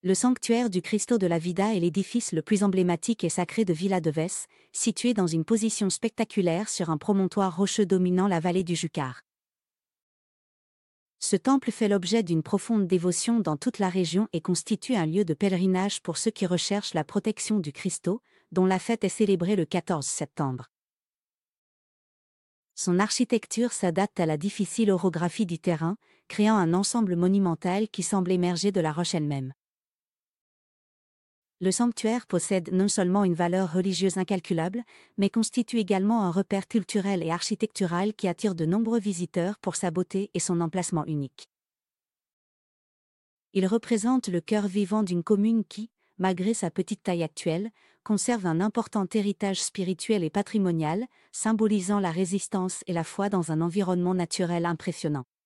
Le sanctuaire du Cristo de la Vida est l'édifice le plus emblématique et sacré de Vila de Ves, situé dans une position spectaculaire sur un promontoire rocheux dominant la vallée du Júcar. Ce temple fait l'objet d'une profonde dévotion dans toute la région et constitue un lieu de pèlerinage pour ceux qui recherchent la protection du Cristo, dont la fête est célébrée le 14 septembre. Son architecture s'adapte à la difficile orographie du terrain, créant un ensemble monumental qui semble émerger de la roche elle-même. Le sanctuaire possède non seulement une valeur religieuse incalculable, mais constitue également un repère culturel et architectural qui attire de nombreux visiteurs pour sa beauté et son emplacement unique. Il représente le cœur vivant d'une commune qui, malgré sa petite taille actuelle, conserve un important héritage spirituel et patrimonial, symbolisant la résistance et la foi dans un environnement naturel impressionnant.